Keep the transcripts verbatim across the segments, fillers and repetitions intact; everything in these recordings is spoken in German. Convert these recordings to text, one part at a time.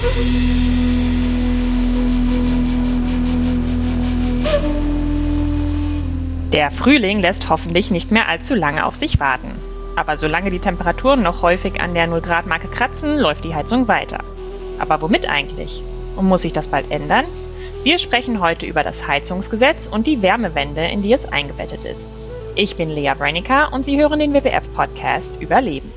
Der Frühling lässt hoffentlich nicht mehr allzu lange auf sich warten. Aber solange die Temperaturen noch häufig an der null Grad Marke kratzen, läuft die Heizung weiter. Aber womit eigentlich? Und muss sich das bald ändern? Wir sprechen heute über das Heizungsgesetz und die Wärmewende, in die es eingebettet ist. Ich bin Lea Branica und Sie hören den W W F-Podcast Überleben.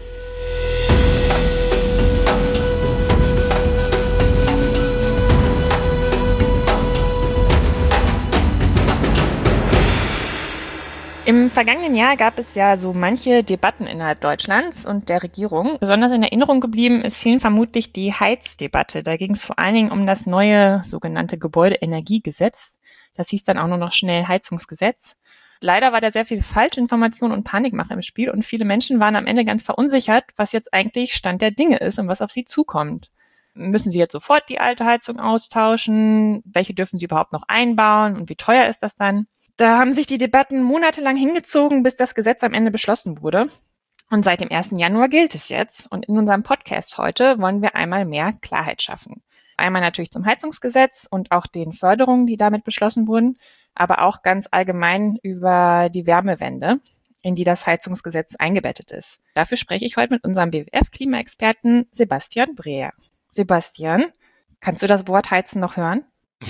Im vergangenen Jahr gab es ja so manche Debatten innerhalb Deutschlands und der Regierung. Besonders in Erinnerung geblieben ist vielen vermutlich die Heizdebatte. Da ging es vor allen Dingen um das neue sogenannte Gebäudeenergiegesetz. Das hieß dann auch nur noch schnell Heizungsgesetz. Leider war da sehr viel Falschinformation und Panikmache im Spiel und viele Menschen waren am Ende ganz verunsichert, was jetzt eigentlich Stand der Dinge ist und was auf sie zukommt. Müssen sie jetzt sofort die alte Heizung austauschen? Welche dürfen sie überhaupt noch einbauen und wie teuer ist das dann? Da haben sich die Debatten monatelang hingezogen, bis das Gesetz am Ende beschlossen wurde. Und seit dem ersten Januar gilt es jetzt. Und in unserem Podcast heute wollen wir einmal mehr Klarheit schaffen. Einmal natürlich zum Heizungsgesetz und auch den Förderungen, die damit beschlossen wurden, aber auch ganz allgemein über die Wärmewende, in die das Heizungsgesetz eingebettet ist. Dafür spreche ich heute mit unserem W W F-Klimaexperten Sebastian Breher. Sebastian, kannst du das Wort Heizen noch hören?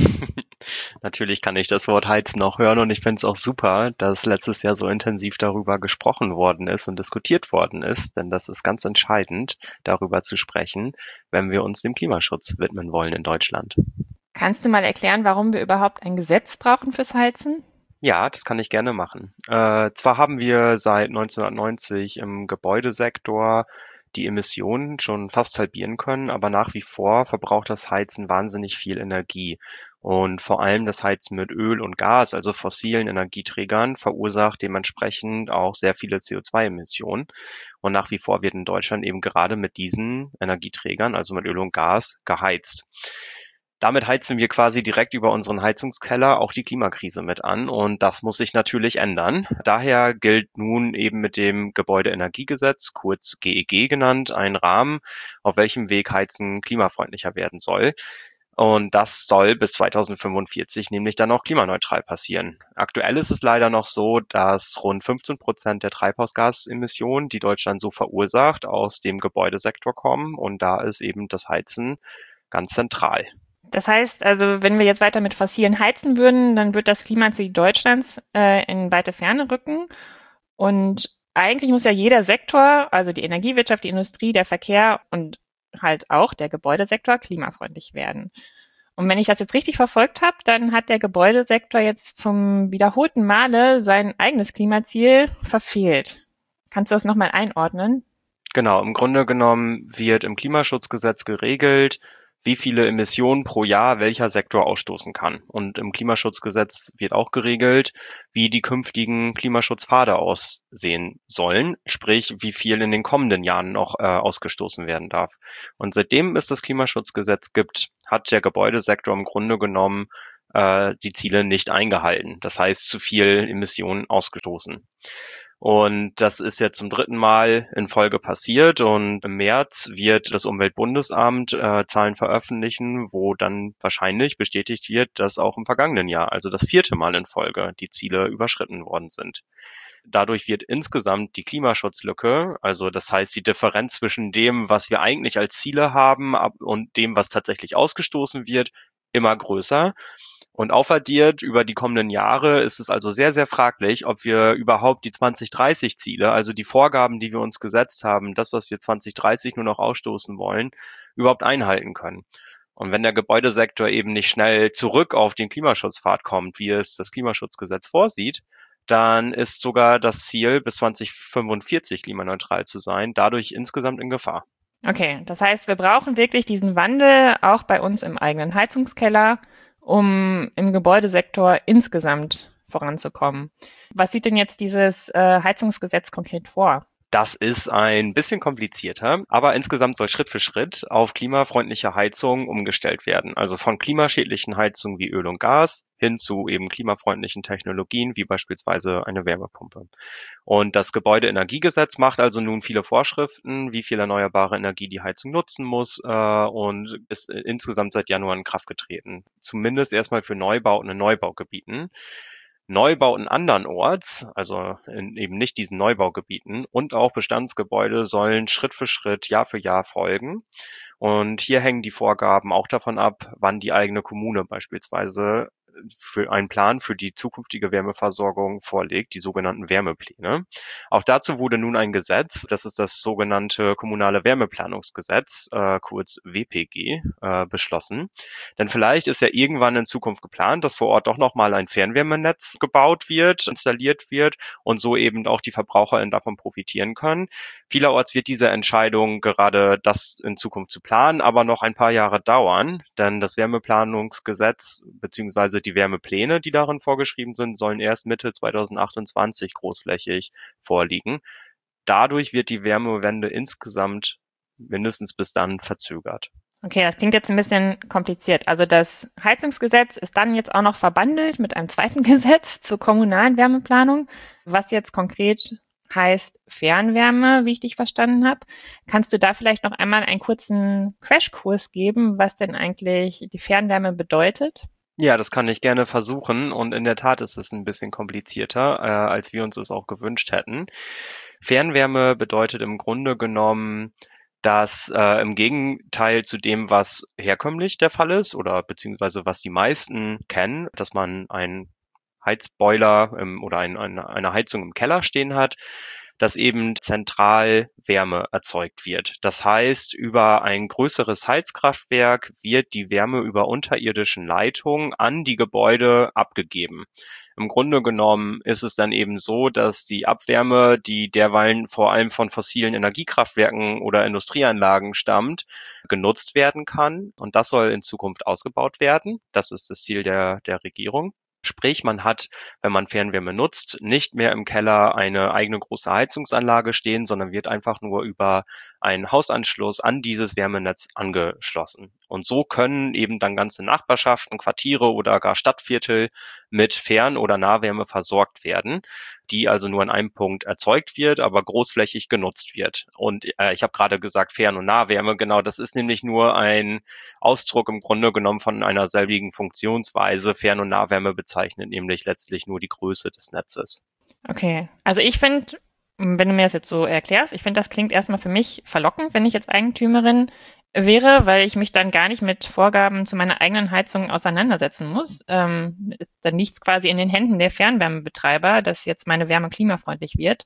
Natürlich kann ich das Wort Heizen noch hören und ich finde es auch super, dass letztes Jahr so intensiv darüber gesprochen worden ist und diskutiert worden ist, denn das ist ganz entscheidend, darüber zu sprechen, wenn wir uns dem Klimaschutz widmen wollen in Deutschland. Kannst du mal erklären, warum wir überhaupt ein Gesetz brauchen fürs Heizen? Ja, das kann ich gerne machen. Äh, zwar haben wir seit neunzehnhundertneunzig im Gebäudesektor die Emissionen schon fast halbieren können, aber nach wie vor verbraucht das Heizen wahnsinnig viel Energie. Und vor allem das Heizen mit Öl und Gas, also fossilen Energieträgern, verursacht dementsprechend auch sehr viele C O zwei Emissionen. Und nach wie vor wird in Deutschland eben gerade mit diesen Energieträgern, also mit Öl und Gas, geheizt. Damit heizen wir quasi direkt über unseren Heizungskeller auch die Klimakrise mit an und das muss sich natürlich ändern. Daher gilt nun eben mit dem Gebäudeenergiegesetz, kurz G E G genannt, ein Rahmen, auf welchem Weg Heizen klimafreundlicher werden soll. Und das soll bis zweitausendfünfundvierzig nämlich dann auch klimaneutral passieren. Aktuell ist es leider noch so, dass rund fünfzehn Prozent der Treibhausgasemissionen, die Deutschland so verursacht, aus dem Gebäudesektor kommen und da ist eben das Heizen ganz zentral. Das heißt, also wenn wir jetzt weiter mit fossilen heizen würden, dann wird das Klimaziel Deutschlands äh, in weite Ferne rücken. Und eigentlich muss ja jeder Sektor, also die Energiewirtschaft, die Industrie, der Verkehr und halt auch der Gebäudesektor klimafreundlich werden. Und wenn ich das jetzt richtig verfolgt habe, dann hat der Gebäudesektor jetzt zum wiederholten Male sein eigenes Klimaziel verfehlt. Kannst du das nochmal einordnen? Genau, im Grunde genommen wird im Klimaschutzgesetz geregelt, wie viele Emissionen pro Jahr welcher Sektor ausstoßen kann. Und im Klimaschutzgesetz wird auch geregelt, wie die künftigen Klimaschutzpfade aussehen sollen, sprich, wie viel in den kommenden Jahren noch äh, ausgestoßen werden darf. Und seitdem es das Klimaschutzgesetz gibt, hat der Gebäudesektor im Grunde genommen äh, die Ziele nicht eingehalten. Das heißt, zu viel Emissionen ausgestoßen. Und das ist jetzt zum dritten Mal in Folge passiert und im März wird das Umweltbundesamt äh, Zahlen veröffentlichen, wo dann wahrscheinlich bestätigt wird, dass auch im vergangenen Jahr, also das vierte Mal in Folge, die Ziele überschritten worden sind. Dadurch wird insgesamt die Klimaschutzlücke, also das heißt die Differenz zwischen dem, was wir eigentlich als Ziele haben und dem, was tatsächlich ausgestoßen wird, immer größer. Und aufaddiert über die kommenden Jahre ist es also sehr, sehr fraglich, ob wir überhaupt die zwanzig dreißig Ziele, also die Vorgaben, die wir uns gesetzt haben, das, was wir zwanzig dreißig nur noch ausstoßen wollen, überhaupt einhalten können. Und wenn der Gebäudesektor eben nicht schnell zurück auf den Klimaschutzpfad kommt, wie es das Klimaschutzgesetz vorsieht, dann ist sogar das Ziel, bis zweitausendfünfundvierzig klimaneutral zu sein, dadurch insgesamt in Gefahr. Okay, das heißt, wir brauchen wirklich diesen Wandel auch bei uns im eigenen Heizungskeller, um im Gebäudesektor insgesamt voranzukommen. Was sieht denn jetzt dieses äh, Heizungsgesetz konkret vor? Das ist ein bisschen komplizierter, aber insgesamt soll Schritt für Schritt auf klimafreundliche Heizungen umgestellt werden. Also von klimaschädlichen Heizungen wie Öl und Gas hin zu eben klimafreundlichen Technologien wie beispielsweise eine Wärmepumpe. Und das Gebäudeenergiegesetz macht also nun viele Vorschriften, wie viel erneuerbare Energie die Heizung nutzen muss, äh, und ist insgesamt seit Januar in Kraft getreten. Zumindest erstmal für Neubauten in Neubaugebieten. Neubauten andernorts, also in eben nicht diesen Neubaugebieten, und auch Bestandsgebäude sollen Schritt für Schritt, Jahr für Jahr folgen. Und hier hängen die Vorgaben auch davon ab, wann die eigene Kommune beispielsweise für einen Plan für die zukünftige Wärmeversorgung vorlegt, die sogenannten Wärmepläne. Auch dazu wurde nun ein Gesetz, das ist das sogenannte Kommunale Wärmeplanungsgesetz, äh, kurz W P G, äh, beschlossen. Denn vielleicht ist ja irgendwann in Zukunft geplant, dass vor Ort doch nochmal ein Fernwärmenetz gebaut wird, installiert wird und so eben auch die VerbraucherInnen davon profitieren können. Vielerorts wird diese Entscheidung, gerade das in Zukunft zu planen, aber noch ein paar Jahre dauern, denn das Wärmeplanungsgesetz bzw. die Wärmepläne, die darin vorgeschrieben sind, sollen erst Mitte zweitausendachtundzwanzig großflächig vorliegen. Dadurch wird die Wärmewende insgesamt mindestens bis dann verzögert. Okay, das klingt jetzt ein bisschen kompliziert. Also das Heizungsgesetz ist dann jetzt auch noch verbandelt mit einem zweiten Gesetz zur kommunalen Wärmeplanung, was jetzt konkret heißt Fernwärme, wie ich dich verstanden habe. Kannst du da vielleicht noch einmal einen kurzen Crashkurs geben, was denn eigentlich die Fernwärme bedeutet? Ja, das kann ich gerne versuchen und in der Tat ist es ein bisschen komplizierter, äh, als wir uns es auch gewünscht hätten. Fernwärme bedeutet im Grunde genommen, dass äh, im Gegenteil zu dem, was herkömmlich der Fall ist oder beziehungsweise was die meisten kennen, dass man einen Heizboiler ähm, oder ein, ein, eine Heizung im Keller stehen hat, dass eben zentral Wärme erzeugt wird. Das heißt, über ein größeres Heizkraftwerk wird die Wärme über unterirdischen Leitungen an die Gebäude abgegeben. Im Grunde genommen ist es dann eben so, dass die Abwärme, die derweilen vor allem von fossilen Energiekraftwerken oder Industrieanlagen stammt, genutzt werden kann. Und das soll in Zukunft ausgebaut werden. Das ist das Ziel der, der Regierung. Sprich, man hat, wenn man Fernwärme nutzt, nicht mehr im Keller eine eigene große Heizungsanlage stehen, sondern wird einfach nur über einen Hausanschluss an dieses Wärmenetz angeschlossen. Und so können eben dann ganze Nachbarschaften, Quartiere oder gar Stadtviertel mit Fern- oder Nahwärme versorgt werden, die also nur an einem Punkt erzeugt wird, aber großflächig genutzt wird. Und äh, ich habe gerade gesagt Fern- und Nahwärme, genau, das ist nämlich nur ein Ausdruck im Grunde genommen von einer selbigen Funktionsweise. Fern- und Nahwärme bezeichnet nämlich letztlich nur die Größe des Netzes. Okay, also ich finde, wenn du mir das jetzt so erklärst, ich finde, das klingt erstmal für mich verlockend, wenn ich jetzt Eigentümerin wäre, weil ich mich dann gar nicht mit Vorgaben zu meiner eigenen Heizung auseinandersetzen muss. Ähm, ist dann nichts quasi in den Händen der Fernwärmebetreiber, dass jetzt meine Wärme klimafreundlich wird.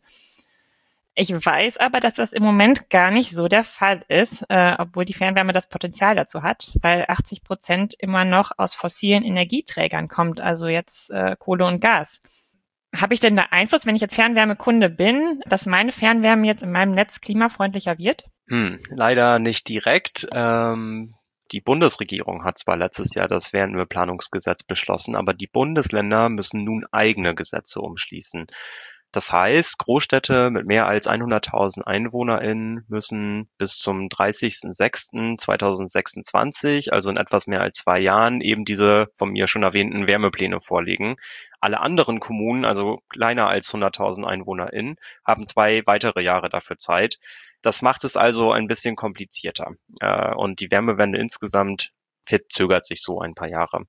Ich weiß aber, dass das im Moment gar nicht so der Fall ist, äh, obwohl die Fernwärme das Potenzial dazu hat, weil achtzig Prozent immer noch aus fossilen Energieträgern kommt, also jetzt äh, Kohle und Gas. Habe ich denn da Einfluss, wenn ich jetzt Fernwärmekunde bin, dass meine Fernwärme jetzt in meinem Netz klimafreundlicher wird? Hm, leider nicht direkt. Ähm, die Bundesregierung hat zwar letztes Jahr das Fernwärmeplanungsgesetz beschlossen, aber die Bundesländer müssen nun eigene Gesetze umschließen. Das heißt, Großstädte mit mehr als hunderttausend EinwohnerInnen müssen bis zum dreißigsten sechsten zweitausendsechsundzwanzig, also in etwas mehr als zwei Jahren, eben diese von mir schon erwähnten Wärmepläne vorlegen. Alle anderen Kommunen, also kleiner als hunderttausend EinwohnerInnen, haben zwei weitere Jahre dafür Zeit. Das macht es also ein bisschen komplizierter. Äh, und die Wärmewende insgesamt verzögert sich so ein paar Jahre.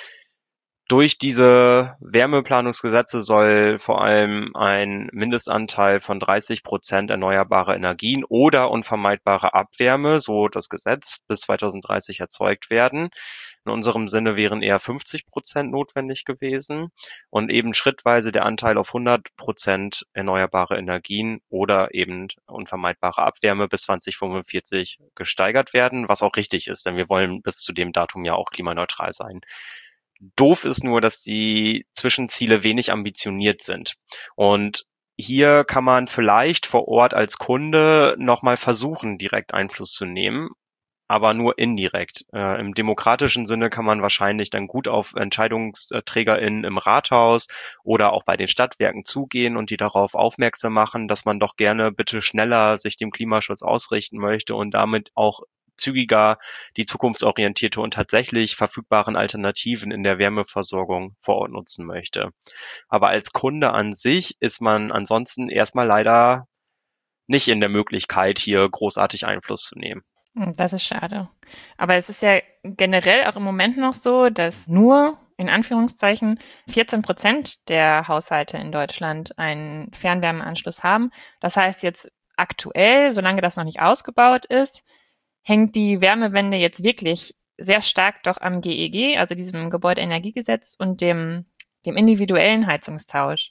Durch diese Wärmeplanungsgesetze soll vor allem ein Mindestanteil von dreißig Prozent erneuerbare Energien oder unvermeidbare Abwärme, so das Gesetz, bis zweitausenddreißig erzeugt werden. In unserem Sinne wären eher fünfzig Prozent notwendig gewesen und eben schrittweise der Anteil auf hundert Prozent erneuerbare Energien oder eben unvermeidbare Abwärme bis zweitausendfünfundvierzig gesteigert werden, was auch richtig ist, denn wir wollen bis zu dem Datum ja auch klimaneutral sein. Doof ist nur, dass die Zwischenziele wenig ambitioniert sind. Und hier kann man vielleicht vor Ort als Kunde nochmal versuchen, direkt Einfluss zu nehmen. aber nur indirekt. Äh, im demokratischen Sinne kann man wahrscheinlich dann gut auf EntscheidungsträgerInnen im Rathaus oder auch bei den Stadtwerken zugehen und die darauf aufmerksam machen, dass man doch gerne bitte schneller sich dem Klimaschutz ausrichten möchte und damit auch zügiger die zukunftsorientierte und tatsächlich verfügbaren Alternativen in der Wärmeversorgung vor Ort nutzen möchte. Aber als Kunde an sich ist man ansonsten erstmal leider nicht in der Möglichkeit, hier großartig Einfluss zu nehmen. Hm, Das ist schade. Aber es ist ja generell auch im Moment noch so, dass nur in Anführungszeichen vierzehn Prozent der Haushalte in Deutschland einen Fernwärmeanschluss haben. Das heißt jetzt aktuell, solange das noch nicht ausgebaut ist, hängt die Wärmewende jetzt wirklich sehr stark doch am G E G, also diesem Gebäudeenergiegesetz und dem, dem individuellen Heizungstausch.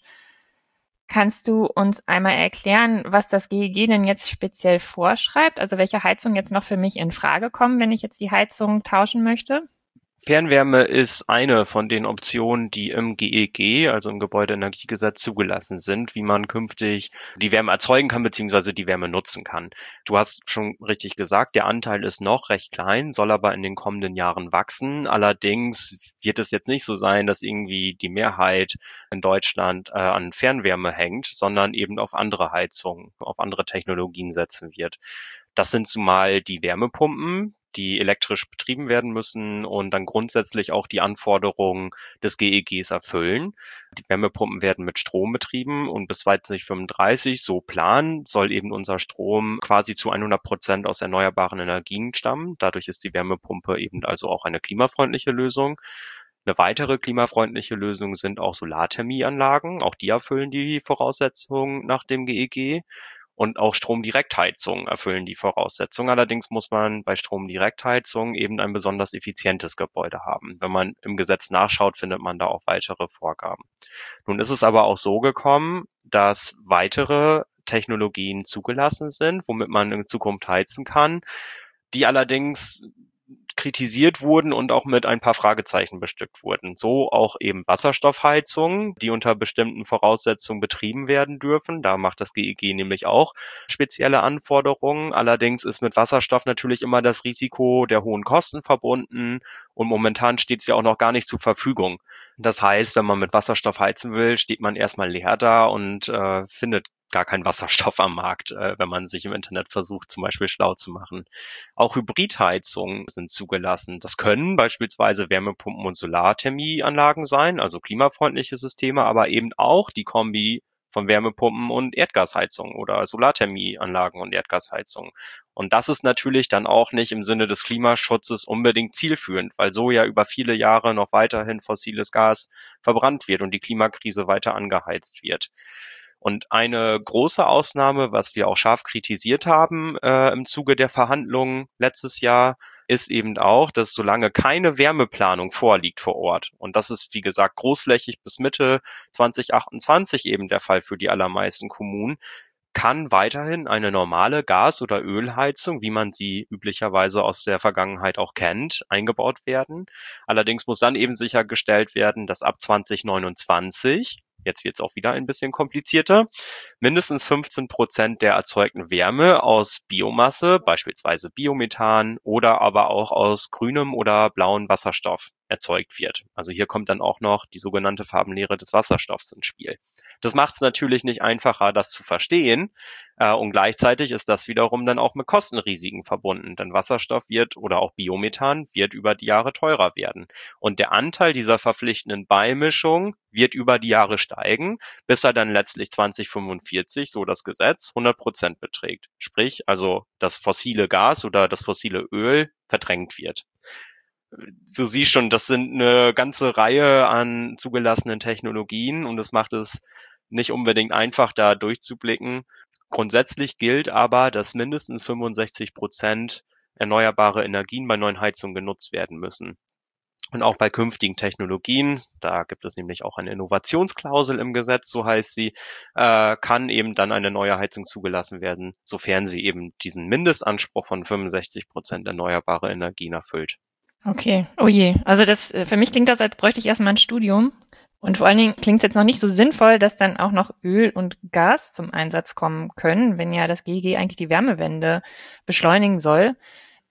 Kannst du uns einmal erklären, was das G E G denn jetzt speziell vorschreibt? Also welche Heizungen jetzt noch für mich in Frage kommen, wenn ich jetzt die Heizung tauschen möchte? Fernwärme ist eine von den Optionen, die im G E G, also im Gebäudeenergiegesetz, zugelassen sind, wie man künftig die Wärme erzeugen kann beziehungsweise die Wärme nutzen kann. Du hast schon richtig gesagt, der Anteil ist noch recht klein, soll aber in den kommenden Jahren wachsen. Allerdings wird es jetzt nicht so sein, dass irgendwie die Mehrheit in Deutschland äh, an Fernwärme hängt, sondern eben auf andere Heizungen, auf andere Technologien setzen wird. Das sind zumal die Wärmepumpen, die elektrisch betrieben werden müssen und dann grundsätzlich auch die Anforderungen des G E Gs erfüllen. Die Wärmepumpen werden mit Strom betrieben und bis zweitausendfünfunddreißig, so Plan, soll eben unser Strom quasi zu hundert Prozent aus erneuerbaren Energien stammen. Dadurch ist die Wärmepumpe eben also auch eine klimafreundliche Lösung. Eine weitere klimafreundliche Lösung sind auch Solarthermieanlagen. Auch die erfüllen die Voraussetzungen nach dem G E G. Und auch Stromdirektheizungen erfüllen die Voraussetzungen. Allerdings muss man bei Stromdirektheizungen eben ein besonders effizientes Gebäude haben. Wenn man im Gesetz nachschaut, findet man da auch weitere Vorgaben. Nun ist es aber auch so gekommen, dass weitere Technologien zugelassen sind, womit man in Zukunft heizen kann, die allerdings kritisiert wurden und auch mit ein paar Fragezeichen bestückt wurden. So auch eben Wasserstoffheizungen, die unter bestimmten Voraussetzungen betrieben werden dürfen. Da macht das G E G nämlich auch spezielle Anforderungen. Allerdings ist mit Wasserstoff natürlich immer das Risiko der hohen Kosten verbunden und momentan steht es ja auch noch gar nicht zur Verfügung. Das heißt, wenn man mit Wasserstoff heizen will, steht man erstmal leer da und äh, findet gar keinen Wasserstoff am Markt, äh, wenn man sich im Internet versucht, zum Beispiel schlau zu machen. Auch Hybridheizungen sind zugelassen. Das können beispielsweise Wärmepumpen und Solarthermieanlagen sein, also klimafreundliche Systeme, aber eben auch die Kombi von Wärmepumpen und Erdgasheizungen oder Solarthermieanlagen und Erdgasheizungen. Und das ist natürlich dann auch nicht im Sinne des Klimaschutzes unbedingt zielführend, weil so ja über viele Jahre noch weiterhin fossiles Gas verbrannt wird und die Klimakrise weiter angeheizt wird. Und eine große Ausnahme, was wir auch scharf kritisiert haben äh, im Zuge der Verhandlungen letztes Jahr, ist eben auch, dass solange keine Wärmeplanung vorliegt vor Ort, und das ist, wie gesagt, großflächig bis Mitte zwanzig achtundzwanzig eben der Fall für die allermeisten Kommunen, kann weiterhin eine normale Gas- oder Ölheizung, wie man sie üblicherweise aus der Vergangenheit auch kennt, eingebaut werden. Allerdings muss dann eben sichergestellt werden, dass ab zwanzig neunundzwanzig, jetzt wird es auch wieder ein bisschen komplizierter, mindestens fünfzehn Prozent der erzeugten Wärme aus Biomasse, beispielsweise Biomethan oder aber auch aus grünem oder blauem Wasserstoff erzeugt wird. Also hier kommt dann auch noch die sogenannte Farbenlehre des Wasserstoffs ins Spiel. Das macht es natürlich nicht einfacher, das zu verstehen. Äh, und gleichzeitig ist das wiederum dann auch mit Kostenrisiken verbunden, denn Wasserstoff wird oder auch Biomethan wird über die Jahre teurer werden. Und der Anteil dieser verpflichtenden Beimischung wird über die Jahre steigen, bis er dann letztlich zwanzig fünfundvierzig, so das Gesetz, hundert Prozent beträgt. Sprich, also das fossile Gas oder das fossile Öl verdrängt wird. Du siehst schon, das sind eine ganze Reihe an zugelassenen Technologien und das macht es nicht unbedingt einfach, da durchzublicken. Grundsätzlich gilt aber, dass mindestens fünfundsechzig Prozent erneuerbare Energien bei neuen Heizungen genutzt werden müssen. Und auch bei künftigen Technologien, da gibt es nämlich auch eine Innovationsklausel im Gesetz, so heißt sie, äh, kann eben dann eine neue Heizung zugelassen werden, sofern sie eben diesen Mindestanspruch von fünfundsechzig Prozent erneuerbare Energien erfüllt. Okay, oh je. Also das, äh, für mich klingt das, als bräuchte ich erstmal ein Studium. Und vor allen Dingen klingt es jetzt noch nicht so sinnvoll, dass dann auch noch Öl und Gas zum Einsatz kommen können, wenn ja das G E G eigentlich die Wärmewende beschleunigen soll.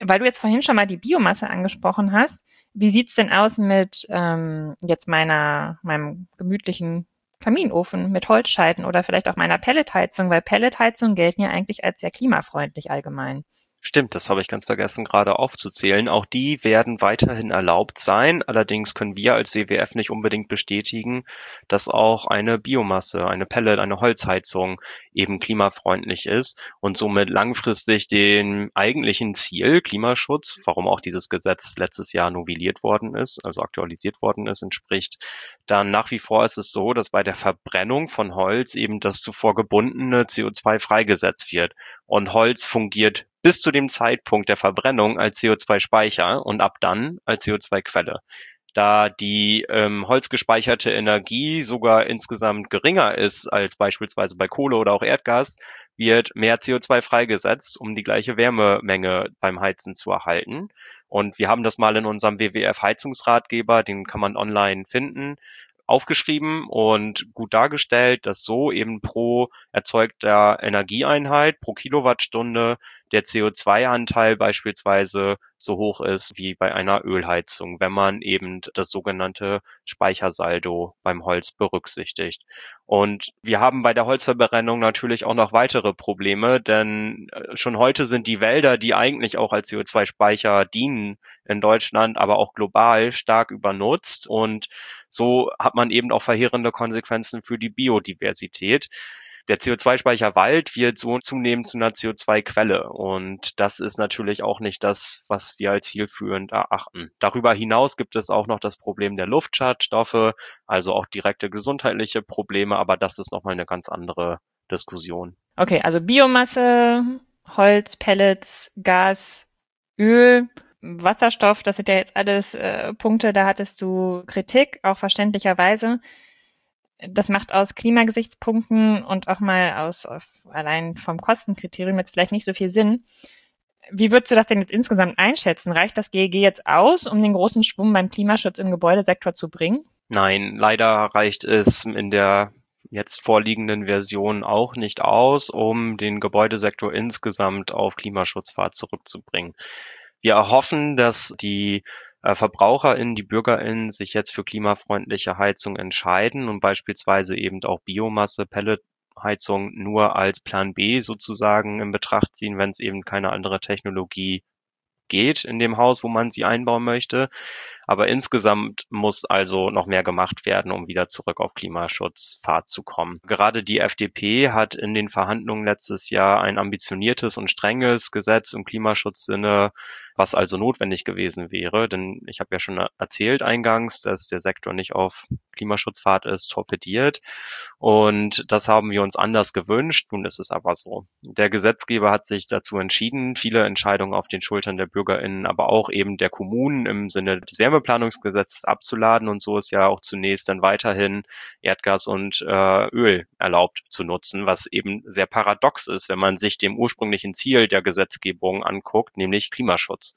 Weil du jetzt vorhin schon mal die Biomasse angesprochen hast, wie sieht's denn aus mit ähm, jetzt meiner meinem gemütlichen Kaminofen mit Holzscheiten oder vielleicht auch meiner Pelletheizung, weil Pelletheizungen gelten ja eigentlich als sehr klimafreundlich allgemein. Stimmt, das habe ich ganz vergessen gerade aufzuzählen. Auch die werden weiterhin erlaubt sein. Allerdings können wir als W W F nicht unbedingt bestätigen, dass auch eine Biomasse, eine Pellet, eine Holzheizung eben klimafreundlich ist und somit langfristig dem eigentlichen Ziel Klimaschutz, warum auch dieses Gesetz letztes Jahr novelliert worden ist, also aktualisiert worden ist, entspricht. Dann nach wie vor ist es so, dass bei der Verbrennung von Holz eben das zuvor gebundene C O zwei freigesetzt wird. Und Holz fungiert bis zu dem Zeitpunkt der Verbrennung als C O zwei Speicher und ab dann als C O zwei Quelle. Da die ähm, holzgespeicherte Energie sogar insgesamt geringer ist als beispielsweise bei Kohle oder auch Erdgas, wird mehr C O zwei freigesetzt, um die gleiche Wärmemenge beim Heizen zu erhalten. Und wir haben das mal in unserem W W F-Heizungsratgeber, den kann man online finden, aufgeschrieben und gut dargestellt, dass so eben pro erzeugter Energieeinheit, pro Kilowattstunde der C O zwei Anteil beispielsweise so hoch ist wie bei einer Ölheizung, wenn man eben das sogenannte Speichersaldo beim Holz berücksichtigt. Und wir haben bei der Holzverbrennung natürlich auch noch weitere Probleme, denn äh, schon heute sind die Wälder, die eigentlich auch als C O zwei Speicher dienen, in Deutschland, aber auch global stark übernutzt. Und so hat man eben auch verheerende Konsequenzen für die Biodiversität. Der C O zwei Speicher Wald wird so zunehmend zu einer C O zwei Quelle. Und das ist natürlich auch nicht das, was wir als zielführend erachten. Darüber hinaus gibt es auch noch das Problem der Luftschadstoffe, also auch direkte gesundheitliche Probleme. Aber das ist nochmal eine ganz andere Diskussion. Okay, also Biomasse, Holz, Pellets, Gas, Öl, Wasserstoff, das sind ja jetzt alles äh, Punkte, da hattest du Kritik, auch verständlicherweise. Das macht aus Klimagesichtspunkten und auch mal aus auf, allein vom Kostenkriterium jetzt vielleicht nicht so viel Sinn. Wie würdest du das denn jetzt insgesamt einschätzen? Reicht das G E G jetzt aus, um den großen Schwung beim Klimaschutz im Gebäudesektor zu bringen? Nein, leider reicht es in der jetzt vorliegenden Version auch nicht aus, um den Gebäudesektor insgesamt auf Klimaschutzpfad zurückzubringen. Wir erhoffen, dass die äh, VerbraucherInnen, die BürgerInnen sich jetzt für klimafreundliche Heizung entscheiden und beispielsweise eben auch Biomasse, Pelletheizung nur als Plan B sozusagen in Betracht ziehen, wenn es eben keine andere Technologie geht in dem Haus, wo man sie einbauen möchte. Aber insgesamt muss also noch mehr gemacht werden, um wieder zurück auf Klimaschutzpfad zu kommen. Gerade die F D P hat in den Verhandlungen letztes Jahr ein ambitioniertes und strenges Gesetz im Klimaschutzsinne, was also notwendig gewesen wäre. Denn ich habe ja schon erzählt eingangs, dass der Sektor nicht auf Klimaschutzpfad ist, torpediert. Und das haben wir uns anders gewünscht. Nun ist es aber so. Der Gesetzgeber hat sich dazu entschieden, viele Entscheidungen auf den Schultern der BürgerInnen, aber auch eben der Kommunen im Sinne des Wärmeplanungsgesetzes abzuladen. Und so ist ja auch zunächst dann weiterhin Erdgas und äh, Öl erlaubt zu nutzen, was eben sehr paradox ist, wenn man sich dem ursprünglichen Ziel der Gesetzgebung anguckt, nämlich Klimaschutz.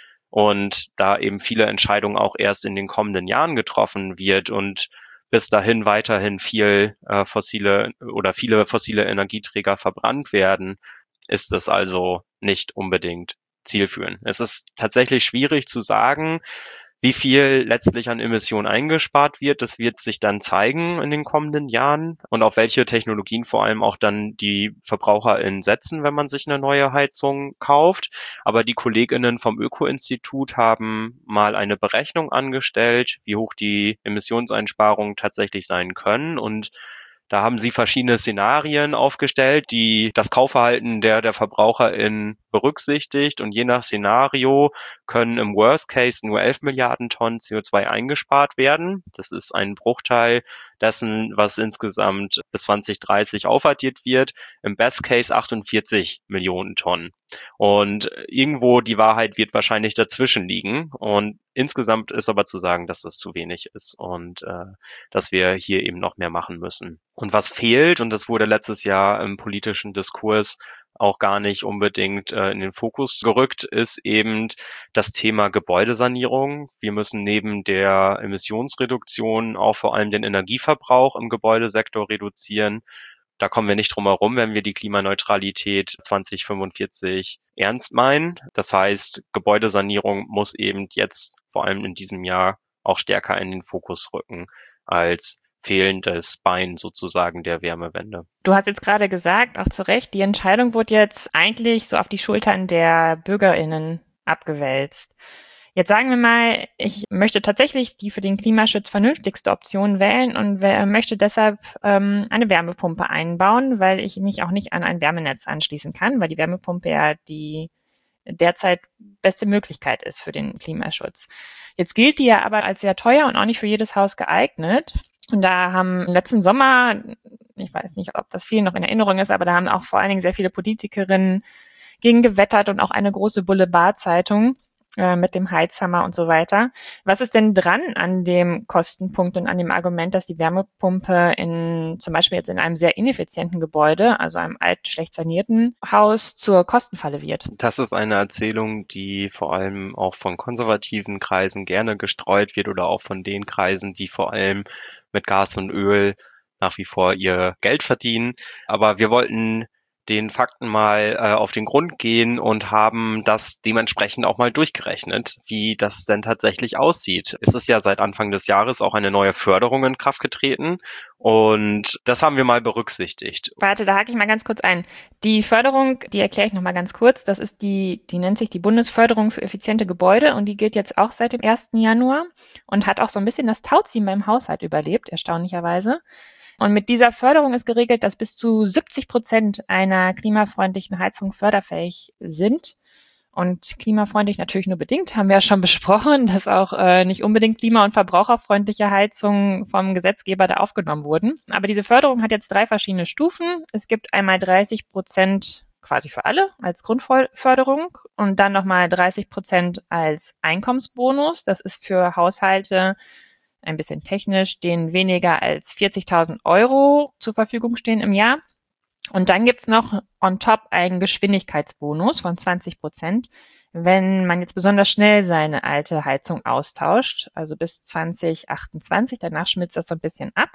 Und da eben viele Entscheidungen auch erst in den kommenden Jahren getroffen wird und bis dahin weiterhin viel äh, fossile oder viele fossile Energieträger verbrannt werden, ist es also nicht unbedingt zielführend. Es ist tatsächlich schwierig zu sagen, wie viel letztlich an Emissionen eingespart wird. Das wird sich dann zeigen in den kommenden Jahren und auf welche Technologien vor allem auch dann die VerbraucherInnen setzen, wenn man sich eine neue Heizung kauft. Aber die KollegInnen vom Öko-Institut haben mal eine Berechnung angestellt, wie hoch die Emissionseinsparungen tatsächlich sein können, und da haben sie verschiedene Szenarien aufgestellt, die das Kaufverhalten der, der VerbraucherInnen berücksichtigt. Und je nach Szenario können im Worst Case nur elf Milliarden Tonnen C O zwei eingespart werden. Das ist ein Bruchteil dessen, was insgesamt bis zwanzig dreißig aufaddiert wird. Im Best Case achtundvierzig Millionen Tonnen. Und irgendwo die Wahrheit wird wahrscheinlich dazwischen liegen. Und insgesamt ist aber zu sagen, dass das zu wenig ist und äh, dass wir hier eben noch mehr machen müssen. Und was fehlt, und das wurde letztes Jahr im politischen Diskurs auch gar nicht unbedingt äh, in den Fokus gerückt, ist eben das Thema Gebäudesanierung. Wir müssen neben der Emissionsreduktion auch vor allem den Energieverbrauch im Gebäudesektor reduzieren. Da kommen wir nicht drum herum, wenn wir die Klimaneutralität zwanzig fünfundvierzig ernst meinen. Das heißt, Gebäudesanierung muss eben jetzt, vor allem in diesem Jahr, auch stärker in den Fokus rücken als fehlendes Bein sozusagen der Wärmewende. Du hast jetzt gerade gesagt, auch zu Recht, die Entscheidung wurde jetzt eigentlich so auf die Schultern der BürgerInnen abgewälzt. Jetzt sagen wir mal, ich möchte tatsächlich die für den Klimaschutz vernünftigste Option wählen und möchte deshalb ähm, eine Wärmepumpe einbauen, weil ich mich auch nicht an ein Wärmenetz anschließen kann, weil die Wärmepumpe ja die derzeit beste Möglichkeit ist für den Klimaschutz. Jetzt gilt die ja aber als sehr teuer und auch nicht für jedes Haus geeignet. Und da haben letzten Sommer, ich weiß nicht, ob das vielen noch in Erinnerung ist, aber da haben auch vor allen Dingen sehr viele Politikerinnen gegen gewettert und auch eine große Boulevardzeitung äh, mit dem Heizhammer und so weiter. Was ist denn dran an dem Kostenpunkt und an dem Argument, dass die Wärmepumpe in zum Beispiel jetzt in einem sehr ineffizienten Gebäude, also einem alt, schlecht sanierten Haus, zur Kostenfalle wird? Das ist eine Erzählung, die vor allem auch von konservativen Kreisen gerne gestreut wird oder auch von den Kreisen, die vor allem mit Gas und Öl nach wie vor ihr Geld verdienen. Aber wir wollten den Fakten mal äh, auf den Grund gehen und haben das dementsprechend auch mal durchgerechnet, wie das denn tatsächlich aussieht. Es ist ja seit Anfang des Jahres auch eine neue Förderung in Kraft getreten und das haben wir mal berücksichtigt. Warte, da hake ich mal ganz kurz ein. Die Förderung, die erkläre ich noch mal ganz kurz. Das ist die, die nennt sich die Bundesförderung für effiziente Gebäude und die gilt jetzt auch seit dem ersten Januar und hat auch so ein bisschen das Tauziehen beim Haushalt überlebt, erstaunlicherweise. Und mit dieser Förderung ist geregelt, dass bis zu siebzig Prozent einer klimafreundlichen Heizung förderfähig sind. Und klimafreundlich natürlich nur bedingt, haben wir ja schon besprochen, dass auch äh, nicht unbedingt klima- und verbraucherfreundliche Heizungen vom Gesetzgeber da aufgenommen wurden. Aber diese Förderung hat jetzt drei verschiedene Stufen. Es gibt einmal dreißig Prozent quasi für alle als Grundförderung und dann nochmal dreißig Prozent als Einkommensbonus. Das ist für Haushalte ein bisschen technisch, denen weniger als vierzigtausend Euro zur Verfügung stehen im Jahr. Und dann gibt's noch on top einen Geschwindigkeitsbonus von zwanzig Prozent, wenn man jetzt besonders schnell seine alte Heizung austauscht, also bis zwanzig achtundzwanzig. Danach schmilzt das so ein bisschen ab.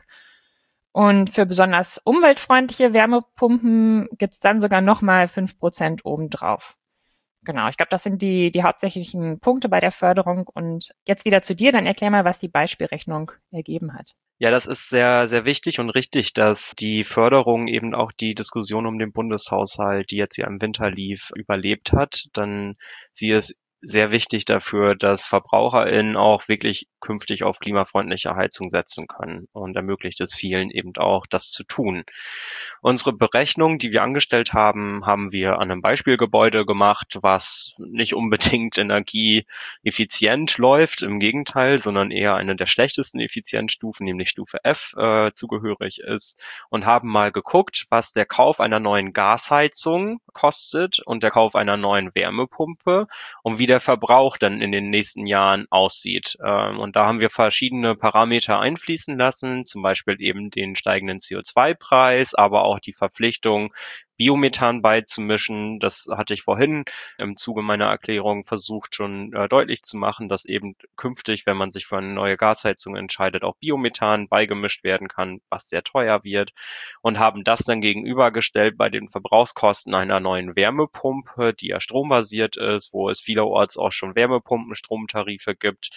Und für besonders umweltfreundliche Wärmepumpen gibt's dann sogar nochmal fünf Prozent obendrauf. Genau, ich glaube, das sind die, die hauptsächlichen Punkte bei der Förderung. Und jetzt wieder zu dir, dann erklär mal, was die Beispielrechnung ergeben hat. Ja, das ist sehr, sehr wichtig und richtig, dass die Förderung eben auch die Diskussion um den Bundeshaushalt, die jetzt ja im Winter lief, überlebt hat. Dann sie ist sehr wichtig dafür, dass VerbraucherInnen auch wirklich künftig auf klimafreundliche Heizung setzen können und ermöglicht es vielen eben auch, das zu tun. Unsere Berechnung, die wir angestellt haben, haben wir an einem Beispielgebäude gemacht, was nicht unbedingt energieeffizient läuft, im Gegenteil, sondern eher eine der schlechtesten Effizienzstufen, nämlich Stufe F, äh, zugehörig ist und haben mal geguckt, was der Kauf einer neuen Gasheizung kostet und der Kauf einer neuen Wärmepumpe und wie der Verbrauch dann in den nächsten Jahren aussieht. Ähm, und da haben wir verschiedene Parameter einfließen lassen, zum Beispiel eben den steigenden C O zwei Preis, aber auch die Verpflichtung, Biomethan beizumischen. Das hatte ich vorhin im Zuge meiner Erklärung versucht schon äh, deutlich zu machen, dass eben künftig, wenn man sich für eine neue Gasheizung entscheidet, auch Biomethan beigemischt werden kann, was sehr teuer wird und haben das dann gegenübergestellt bei den Verbrauchskosten einer neuen Wärmepumpe, die ja strombasiert ist, wo es vielerorts auch schon Wärmepumpen-Stromtarife gibt,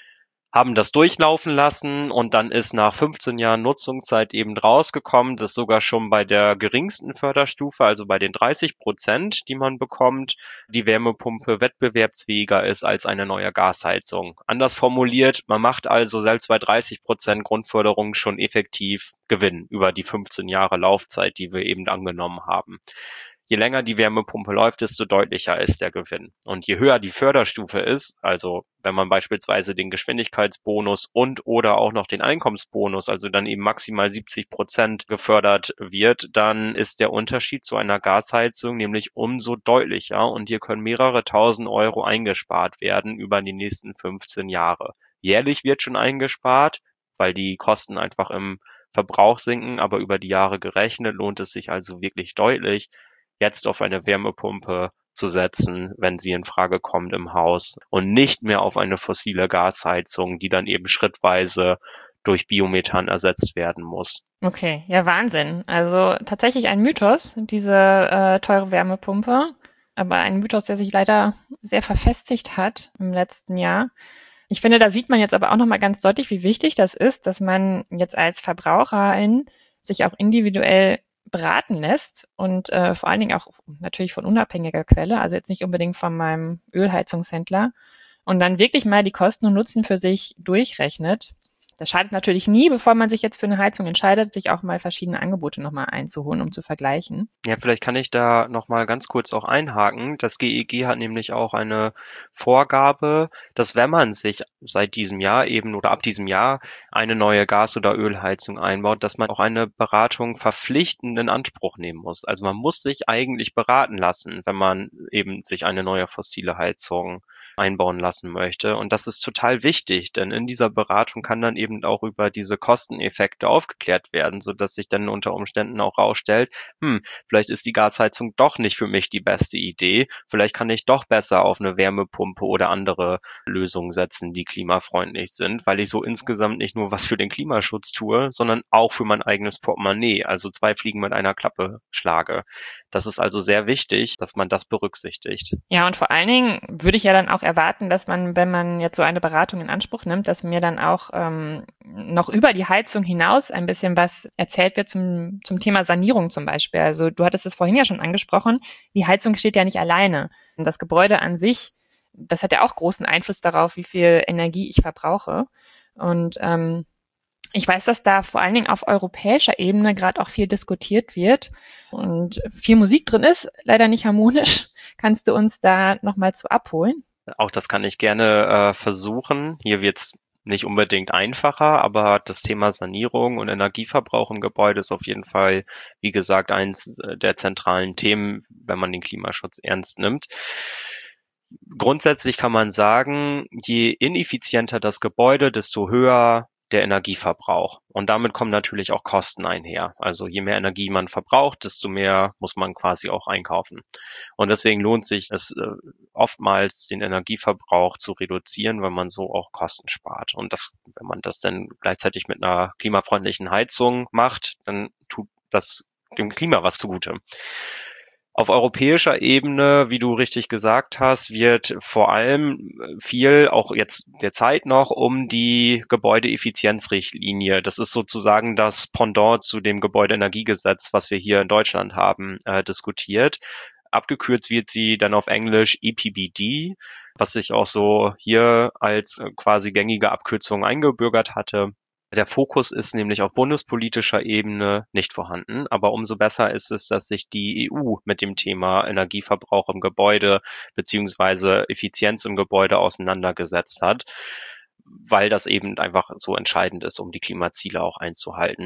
haben das durchlaufen lassen und dann ist nach fünfzehn Jahren Nutzungszeit eben rausgekommen, dass sogar schon bei der geringsten Förderstufe, also bei den dreißig Prozent, die man bekommt, die Wärmepumpe wettbewerbsfähiger ist als eine neue Gasheizung. Anders formuliert, man macht also selbst bei dreißig Prozent Grundförderung schon effektiv Gewinn über die fünfzehn Jahre Laufzeit, die wir eben angenommen haben. Je länger die Wärmepumpe läuft, desto deutlicher ist der Gewinn. Und je höher die Förderstufe ist, also wenn man beispielsweise den Geschwindigkeitsbonus und oder auch noch den Einkommensbonus, also dann eben maximal siebzig Prozent gefördert wird, dann ist der Unterschied zu einer Gasheizung nämlich umso deutlicher und hier können mehrere tausend Euro eingespart werden über die nächsten fünfzehn Jahre. Jährlich wird schon eingespart, weil die Kosten einfach im Verbrauch sinken, aber über die Jahre gerechnet lohnt es sich also wirklich deutlich, jetzt auf eine Wärmepumpe zu setzen, wenn sie in Frage kommt im Haus und nicht mehr auf eine fossile Gasheizung, die dann eben schrittweise durch Biomethan ersetzt werden muss. Okay, ja, Wahnsinn. Also tatsächlich ein Mythos, diese äh, teure Wärmepumpe, aber ein Mythos, der sich leider sehr verfestigt hat im letzten Jahr. Ich finde, da sieht man jetzt aber auch nochmal ganz deutlich, wie wichtig das ist, dass man jetzt als Verbraucherin sich auch individuell beraten lässt und äh, vor allen Dingen auch natürlich von unabhängiger Quelle, also jetzt nicht unbedingt von meinem Ölheizungshändler, und dann wirklich mal die Kosten und Nutzen für sich durchrechnet. Das schadet natürlich nie, bevor man sich jetzt für eine Heizung entscheidet, sich auch mal verschiedene Angebote nochmal einzuholen, um zu vergleichen. Ja, vielleicht kann ich da noch mal ganz kurz auch einhaken. Das G E G hat nämlich auch eine Vorgabe, dass wenn man sich seit diesem Jahr eben oder ab diesem Jahr eine neue Gas- oder Ölheizung einbaut, dass man auch eine Beratung verpflichtend in Anspruch nehmen muss. Also man muss sich eigentlich beraten lassen, wenn man eben sich eine neue fossile Heizung einbauen lassen möchte. Und das ist total wichtig, denn in dieser Beratung kann dann eben auch über diese Kosteneffekte aufgeklärt werden, sodass sich dann unter Umständen auch rausstellt, hm, vielleicht ist die Gasheizung doch nicht für mich die beste Idee. Vielleicht kann ich doch besser auf eine Wärmepumpe oder andere Lösungen setzen, die klimafreundlich sind, weil ich so insgesamt nicht nur was für den Klimaschutz tue, sondern auch für mein eigenes Portemonnaie. Also zwei Fliegen mit einer Klappe schlage. Das ist also sehr wichtig, dass man das berücksichtigt. Ja, und vor allen Dingen würde ich ja dann auch erwarten, dass man, wenn man jetzt so eine Beratung in Anspruch nimmt, dass mir dann auch ähm, noch über die Heizung hinaus ein bisschen was erzählt wird zum, zum Thema Sanierung zum Beispiel. Also du hattest es vorhin ja schon angesprochen, die Heizung steht ja nicht alleine. Das Gebäude an sich, das hat ja auch großen Einfluss darauf, wie viel Energie ich verbrauche. Und ähm, ich weiß, dass da vor allen Dingen auf europäischer Ebene gerade auch viel diskutiert wird und viel Musik drin ist, leider nicht harmonisch. Kannst du uns da nochmal zu abholen? Auch das kann ich gerne äh, versuchen. Hier wird's nicht unbedingt einfacher, aber das Thema Sanierung und Energieverbrauch im Gebäude ist auf jeden Fall, wie gesagt, eins der zentralen Themen, wenn man den Klimaschutz ernst nimmt. Grundsätzlich kann man sagen, je ineffizienter das Gebäude, desto höher der Energieverbrauch. Und damit kommen natürlich auch Kosten einher. Also je mehr Energie man verbraucht, desto mehr muss man quasi auch einkaufen. Und deswegen lohnt sich es äh, oftmals, den Energieverbrauch zu reduzieren, weil man so auch Kosten spart. Und das, wenn man das dann gleichzeitig mit einer klimafreundlichen Heizung macht, dann tut das dem Klima was zugute. Auf europäischer Ebene, wie du richtig gesagt hast, wird vor allem viel, auch jetzt derzeit noch, um die Gebäudeeffizienzrichtlinie, das ist sozusagen das Pendant zu dem Gebäudeenergiegesetz, was wir hier in Deutschland haben, äh, diskutiert. Abgekürzt wird sie dann auf Englisch E P B D, was sich auch so hier als quasi gängige Abkürzung eingebürgert hatte. Der Fokus ist nämlich auf bundespolitischer Ebene nicht vorhanden, aber umso besser ist es, dass sich die E U mit dem Thema Energieverbrauch im Gebäude beziehungsweise Effizienz im Gebäude auseinandergesetzt hat, weil das eben einfach so entscheidend ist, um die Klimaziele auch einzuhalten.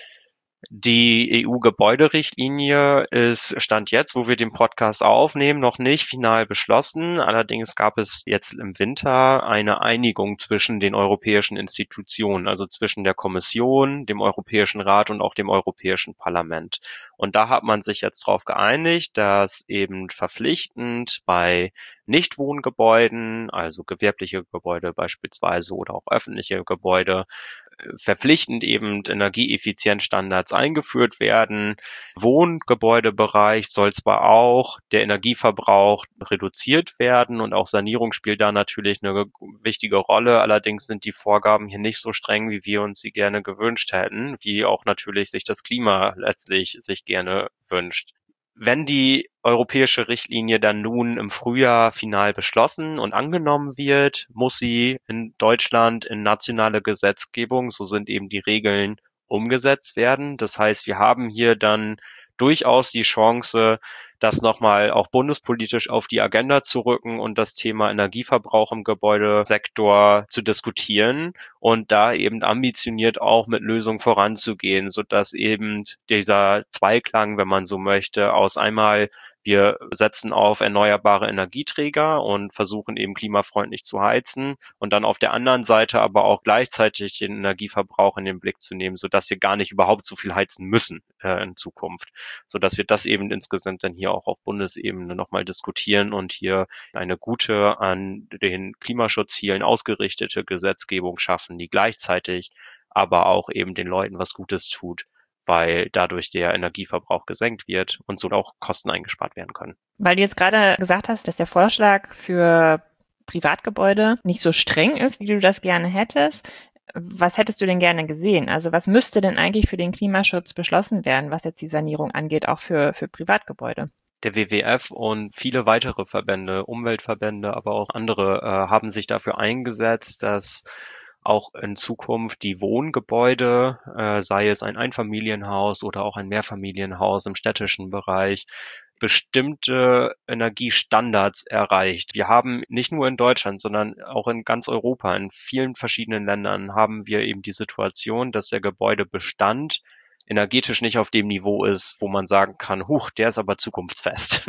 Die E U-Gebäuderichtlinie ist Stand jetzt, wo wir den Podcast aufnehmen, noch nicht final beschlossen. Allerdings gab es jetzt im Winter eine Einigung zwischen den europäischen Institutionen, also zwischen der Kommission, dem Europäischen Rat und auch dem Europäischen Parlament. Und da hat man sich jetzt darauf geeinigt, dass eben verpflichtend bei Nichtwohngebäuden, also gewerbliche Gebäude beispielsweise oder auch öffentliche Gebäude, verpflichtend eben Energieeffizienzstandards eingeführt werden. Wohngebäudebereich soll zwar auch der Energieverbrauch reduziert werden und auch Sanierung spielt da natürlich eine wichtige Rolle. Allerdings sind die Vorgaben hier nicht so streng, wie wir uns sie gerne gewünscht hätten, wie auch natürlich sich das Klima letztlich sich gerne wünscht. Wenn die europäische Richtlinie dann nun im Frühjahr final beschlossen und angenommen wird, muss sie in Deutschland in nationale Gesetzgebung, so sind eben die Regeln, umgesetzt werden. Das heißt, wir haben hier dann durchaus die Chance, das nochmal auch bundespolitisch auf die Agenda zu rücken und das Thema Energieverbrauch im Gebäudesektor zu diskutieren und da eben ambitioniert auch mit Lösungen voranzugehen, sodass eben dieser Zweiklang, wenn man so möchte, aus einmal wir setzen auf erneuerbare Energieträger und versuchen eben klimafreundlich zu heizen und dann auf der anderen Seite aber auch gleichzeitig den Energieverbrauch in den Blick zu nehmen, sodass wir gar nicht überhaupt so viel heizen müssen äh, in Zukunft, sodass wir das eben insgesamt dann hier auch auf Bundesebene nochmal diskutieren und hier eine gute, an den Klimaschutzzielen ausgerichtete Gesetzgebung schaffen, die gleichzeitig aber auch eben den Leuten was Gutes tut, weil dadurch der Energieverbrauch gesenkt wird und so auch Kosten eingespart werden können. Weil du jetzt gerade gesagt hast, dass der Vorschlag für Privatgebäude nicht so streng ist, wie du das gerne hättest. Was hättest du denn gerne gesehen? Also was müsste denn eigentlich für den Klimaschutz beschlossen werden, was jetzt die Sanierung angeht, auch für, für Privatgebäude? Der W W F und viele weitere Verbände, Umweltverbände, aber auch andere, äh, haben sich dafür eingesetzt, dass auch in Zukunft die Wohngebäude, äh, sei es ein Einfamilienhaus oder auch ein Mehrfamilienhaus im städtischen Bereich, bestimmte Energiestandards erreicht. Wir haben nicht nur in Deutschland, sondern auch in ganz Europa, in vielen verschiedenen Ländern haben wir eben die Situation, dass der Gebäudebestand energetisch nicht auf dem Niveau ist, wo man sagen kann, huch, der ist aber zukunftsfest.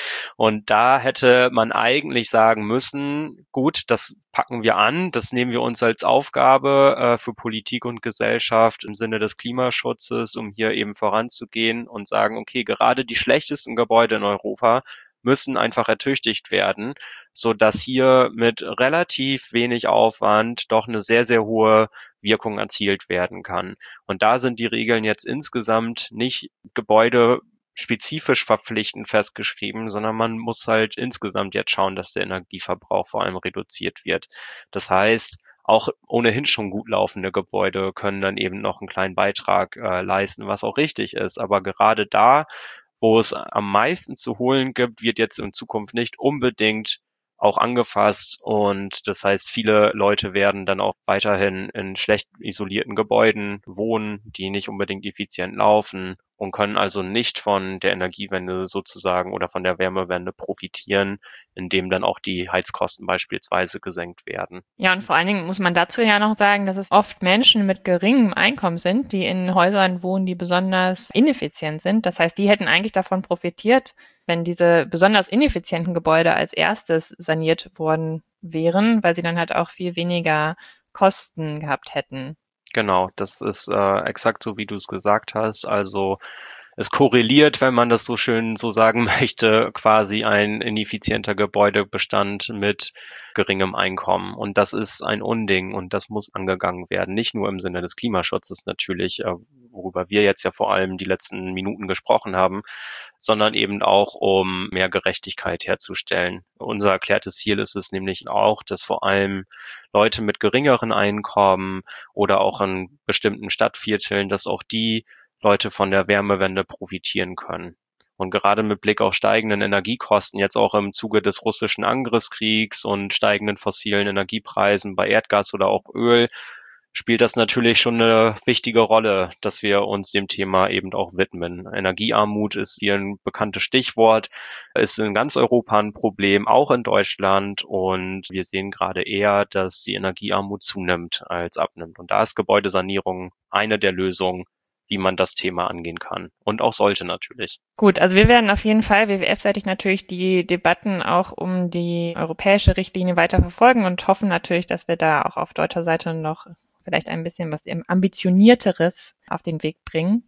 Und da hätte man eigentlich sagen müssen, gut, das packen wir an, das nehmen wir uns als Aufgabe äh, für Politik und Gesellschaft im Sinne des Klimaschutzes, um hier eben voranzugehen und sagen, okay, gerade die schlechtesten Gebäude in Europa müssen einfach ertüchtigt werden, so dass hier mit relativ wenig Aufwand doch eine sehr, sehr hohe Wirkung erzielt werden kann. Und da sind die Regeln jetzt insgesamt nicht gebäudespezifisch verpflichtend festgeschrieben, sondern man muss halt insgesamt jetzt schauen, dass der Energieverbrauch vor allem reduziert wird. Das heißt, auch ohnehin schon gut laufende Gebäude können dann eben noch einen kleinen Beitrag äh, leisten, was auch richtig ist. Aber gerade da, wo es am meisten zu holen gibt, wird jetzt in Zukunft nicht unbedingt auch angefasst und das heißt, viele Leute werden dann auch weiterhin in schlecht isolierten Gebäuden wohnen, die nicht unbedingt effizient laufen und können also nicht von der Energiewende sozusagen oder von der Wärmewende profitieren, indem dann auch die Heizkosten beispielsweise gesenkt werden. Ja, und vor allen Dingen muss man dazu ja noch sagen, dass es oft Menschen mit geringem Einkommen sind, die in Häusern wohnen, die besonders ineffizient sind. Das heißt, die hätten eigentlich davon profitiert, wenn diese besonders ineffizienten Gebäude als erstes saniert worden wären, weil sie dann halt auch viel weniger Kosten gehabt hätten. Genau, das ist äh, exakt so, wie du es gesagt hast. Also es korreliert, wenn man das so schön so sagen möchte, quasi ein ineffizienter Gebäudebestand mit geringem Einkommen. Und das ist ein Unding und das muss angegangen werden. Nicht nur im Sinne des Klimaschutzes natürlich, äh, worüber wir jetzt ja vor allem die letzten Minuten gesprochen haben, sondern eben auch, um mehr Gerechtigkeit herzustellen. Unser erklärtes Ziel ist es nämlich auch, dass vor allem Leute mit geringeren Einkommen oder auch in bestimmten Stadtvierteln, dass auch die Leute von der Wärmewende profitieren können. Und gerade mit Blick auf steigenden Energiekosten, jetzt auch im Zuge des russischen Angriffskriegs und steigenden fossilen Energiepreisen bei Erdgas oder auch Öl, spielt das natürlich schon eine wichtige Rolle, dass wir uns dem Thema eben auch widmen. Energiearmut ist hier ein bekanntes Stichwort, ist in ganz Europa ein Problem, auch in Deutschland. Und wir sehen gerade eher, dass die Energiearmut zunimmt als abnimmt. Und da ist Gebäudesanierung eine der Lösungen, wie man das Thema angehen kann und auch sollte natürlich. Gut, also wir werden auf jeden Fall W W F-seitig natürlich die Debatten auch um die europäische Richtlinie weiter verfolgen und hoffen natürlich, dass wir da auch auf deutscher Seite noch vielleicht ein bisschen was ambitionierteres auf den Weg bringen.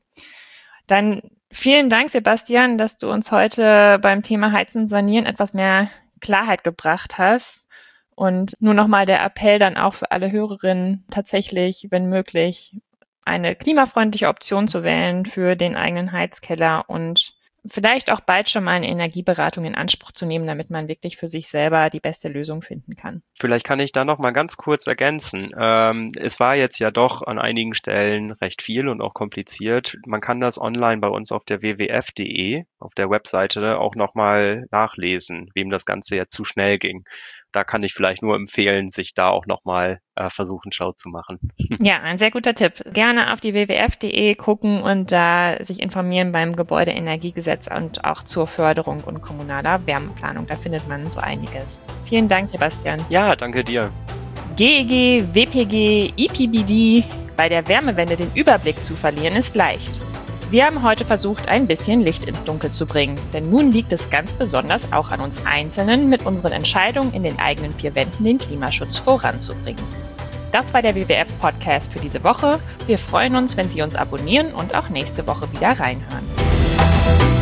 Dann vielen Dank, Sebastian, dass du uns heute beim Thema Heizen, Sanieren etwas mehr Klarheit gebracht hast. Und nur nochmal der Appell dann auch für alle Hörerinnen, tatsächlich, wenn möglich, eine klimafreundliche Option zu wählen für den eigenen Heizkeller und vielleicht auch bald schon mal eine Energieberatung in Anspruch zu nehmen, damit man wirklich für sich selber die beste Lösung finden kann. Vielleicht kann ich da noch mal ganz kurz ergänzen. Ähm, es war jetzt ja doch an einigen Stellen recht viel und auch kompliziert. Man kann das online bei uns auf der w w f punkt de, auf der Webseite, auch noch mal nachlesen, wem das Ganze jetzt zu schnell ging. Da kann ich vielleicht nur empfehlen, sich da auch nochmal äh, versuchen, schlau zu machen. Ja, ein sehr guter Tipp. Gerne auf die w w f punkt de gucken und da sich informieren beim Gebäudeenergiegesetz und auch zur Förderung und kommunaler Wärmeplanung. Da findet man so einiges. Vielen Dank, Sebastian. Ja, danke dir. G E G, W P G, I P B D, bei der Wärmewende den Überblick zu verlieren, ist leicht. Wir haben heute versucht, ein bisschen Licht ins Dunkel zu bringen, denn nun liegt es ganz besonders auch an uns Einzelnen, mit unseren Entscheidungen in den eigenen vier Wänden den Klimaschutz voranzubringen. Das war der W W F-Podcast für diese Woche. Wir freuen uns, wenn Sie uns abonnieren und auch nächste Woche wieder reinhören.